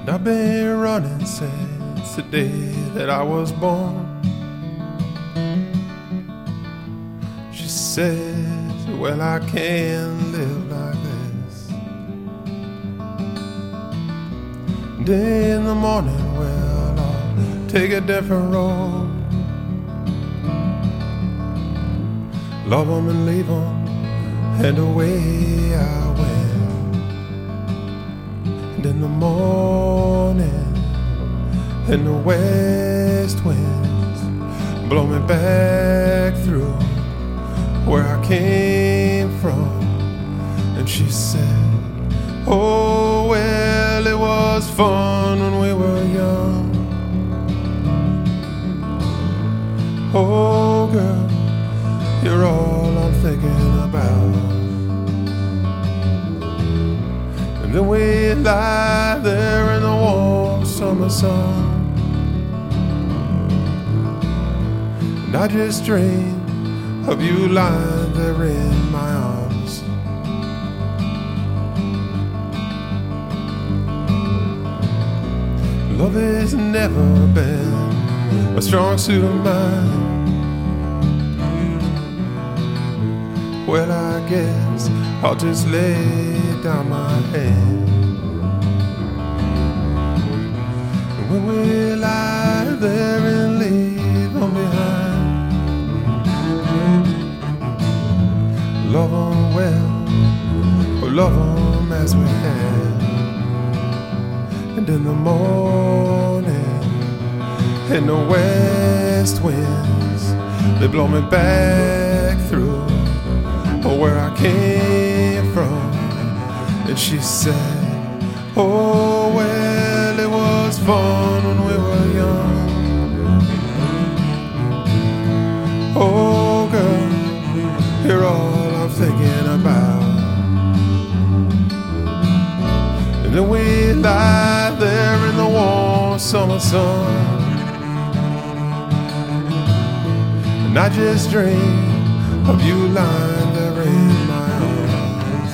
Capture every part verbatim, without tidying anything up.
And I've been running since the day that I was born. She says, well, I can't live like this. And in the morning, well, I'll take a different road. Love 'em and leave 'em, and away I went. And in the morning, and the west winds blow me back through where I came from. And she said, oh, well, it was fun when we were young. Oh, girl, you're all I'm thinking about. And then we lie there in the warm summer sun, and I just dream of you lying there in my arms. Love has never been a strong suit of mine. Well, I guess I'll just lay down my head. And when we lie there and leave them behind, love 'em well, or love 'em as we had. And in the morning, in the west winds, they blow me back through where I came from. And she said, oh, well, it was fun when we were young. Oh, girl, you're all I'm thinking about. And then we lie there in the warm summer sun, and I just dream of you lying there in my arms.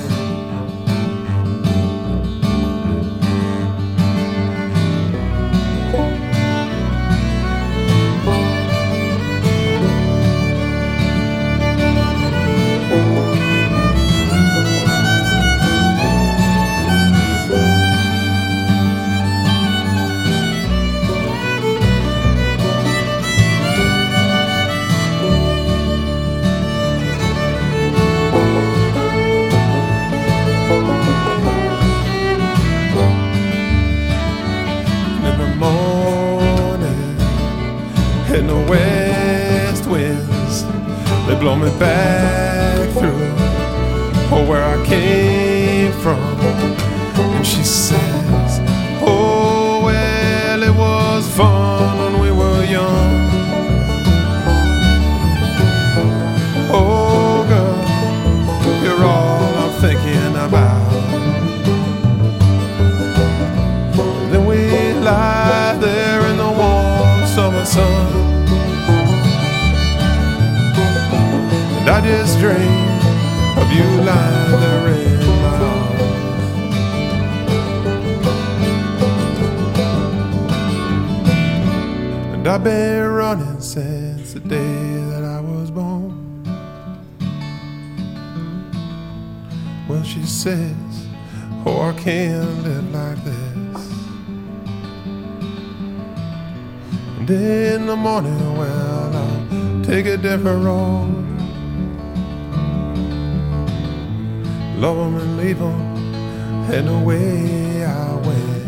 And the west winds, they blow me back through where I came from. And she says, oh, well, it was fun when we were young. Oh, girl, you're all I'm thinking about. And then we lie there in the warm summer sun, and I just dream of you lying there in my arms. And I've been running since the day that I was born. Well, she says, oh, I can't live like this. And in the morning, well, I'll take a different road. Love 'em and leave 'em, and away I went.